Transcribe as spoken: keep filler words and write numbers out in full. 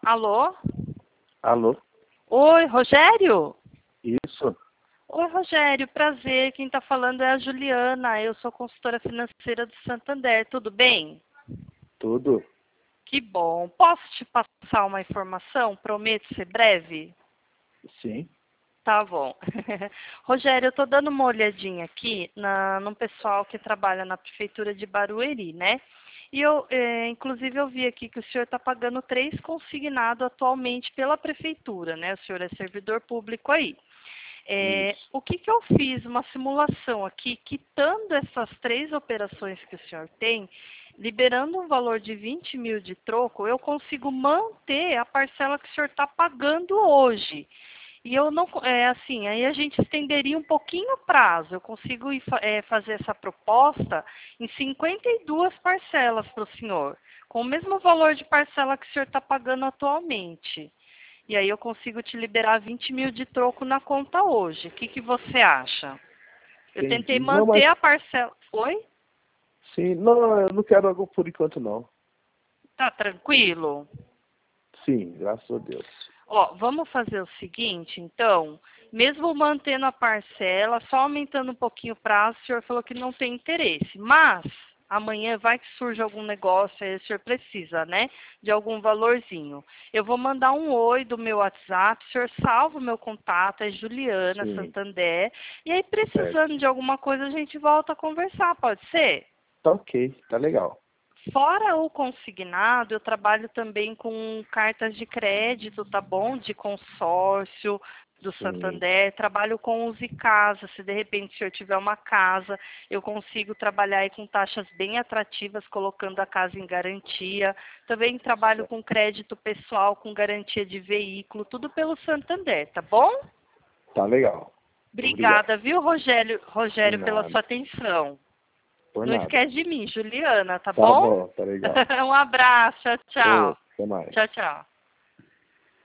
Alô? Alô? Oi, Rogério? Isso. Oi, Rogério, prazer. Quem está falando é a Juliana. Eu sou consultora financeira do Santander. Tudo bem? Tudo. Que bom. Posso te passar uma informação? Prometo ser breve? Sim. Tá bom. Rogério, eu estou dando uma olhadinha aqui na, no pessoal que trabalha na Prefeitura de Barueri, né? E eu, é, inclusive, eu vi aqui que o senhor está pagando três consignado atualmente pela Prefeitura, né? O senhor é servidor público aí. É, Isso. o que, que eu fiz? Uma simulação aqui, quitando essas três operações que o senhor tem, liberando um valor de vinte mil de troco, eu consigo manter a parcela que o senhor está pagando hoje. E eu não, é assim, aí a gente estenderia um pouquinho o prazo. Eu consigo ir, é, fazer essa proposta em cinquenta e duas parcelas para o senhor, com o mesmo valor de parcela que o senhor está pagando atualmente. E aí eu consigo te liberar vinte mil de troco na conta hoje. O que, que você acha? Eu tentei Entendi. Não, mas manter a parcela... Oi? sim. Não, eu não quero algo por enquanto, não. Tá tranquilo? Sim, graças a Deus. Ó, vamos fazer o seguinte, então, mesmo mantendo a parcela, só aumentando um pouquinho o prazo, o senhor falou que não tem interesse, mas amanhã vai que surge algum negócio, aí o senhor precisa, né, de algum valorzinho. Eu vou mandar um oi do meu WhatsApp, o senhor salva o meu contato, é Juliana Sim. Santander, e aí Certo. precisando de alguma coisa a gente volta a conversar, pode ser? Tá ok. Tá legal. Fora o consignado, eu trabalho também com cartas de crédito, tá bom? De consórcio, do Sim. Santander. Trabalho com Use Casa. Se de repente o senhor tiver uma casa, eu consigo trabalhar aí com taxas bem atrativas, colocando a casa em garantia. Também trabalho Certo. com crédito pessoal, com garantia de veículo, tudo pelo Santander, tá bom? Tá legal. Obrigado. Obrigada, viu, Rogério, Por Rogério, pela nada. sua atenção. Por Não nada. esquece de mim, Juliana, tá Tá bom? bom, tá legal. Um abraço, tchau, Ô, tchau. até mais. Tchau, tchau.